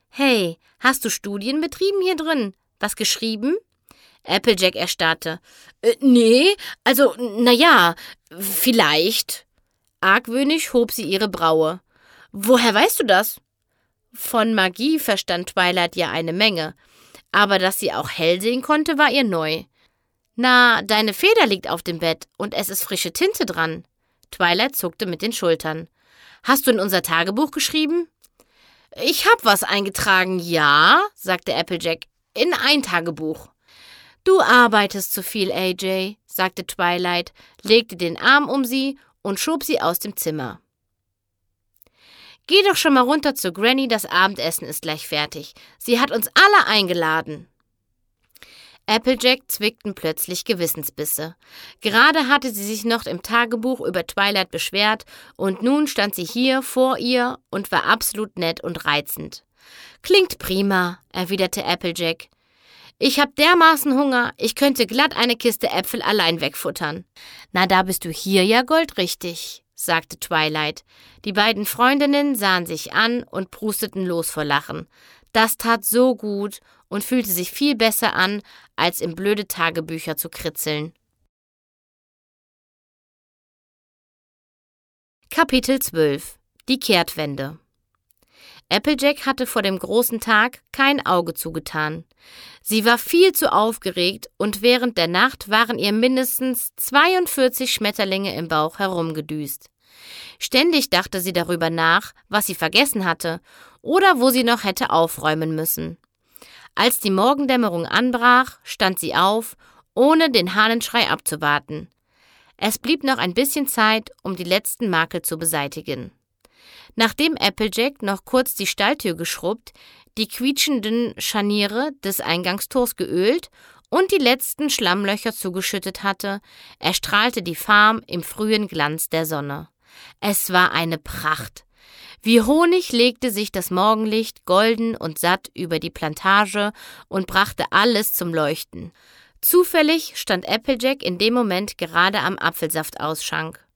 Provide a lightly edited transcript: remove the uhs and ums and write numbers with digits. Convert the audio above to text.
Hey, hast du Studien betrieben hier drin? Was geschrieben? Applejack erstarrte. Nee, also, naja, vielleicht. Argwöhnisch hob sie ihre Braue. Woher weißt du das? Von Magie verstand Twilight ja eine Menge, aber dass sie auch hell sehen konnte, war ihr neu. Na, deine Feder liegt auf dem Bett und es ist frische Tinte dran. Twilight zuckte mit den Schultern. Hast du in unser Tagebuch geschrieben? Ich hab was eingetragen, ja, sagte Applejack, in ein Tagebuch. Du arbeitest zu viel, AJ, sagte Twilight, legte den Arm um sie und schob sie aus dem Zimmer. Geh doch schon mal runter zu Granny, das Abendessen ist gleich fertig. Sie hat uns alle eingeladen. Applejack zwickten plötzlich Gewissensbisse. Gerade hatte sie sich noch im Tagebuch über Twilight beschwert und nun stand sie hier vor ihr und war absolut nett und reizend. Klingt prima, erwiderte Applejack. Ich hab dermaßen Hunger, ich könnte glatt eine Kiste Äpfel allein wegfuttern. Na, da bist du hier ja goldrichtig, sagte Twilight. Die beiden Freundinnen sahen sich an und prusteten los vor Lachen. Das tat so gut und fühlte sich viel besser an, als in blöde Tagebücher zu kritzeln. Kapitel 12 – Die Kehrtwende. Applejack hatte vor dem großen Tag kein Auge zugetan. Sie war viel zu aufgeregt und während der Nacht waren ihr mindestens 42 Schmetterlinge im Bauch herumgedüst. Ständig dachte sie darüber nach, was sie vergessen hatte oder wo sie noch hätte aufräumen müssen. Als die Morgendämmerung anbrach, stand sie auf, ohne den Hahnenschrei abzuwarten. Es blieb noch ein bisschen Zeit, um die letzten Makel zu beseitigen. Nachdem Applejack noch kurz die Stalltür geschrubbt, die quietschenden Scharniere des Eingangstors geölt und die letzten Schlammlöcher zugeschüttet hatte, erstrahlte die Farm im frühen Glanz der Sonne. Es war eine Pracht. Wie Honig legte sich das Morgenlicht golden und satt über die Plantage und brachte alles zum Leuchten. Zufällig stand Applejack in dem Moment gerade am Apfelsaftausschank.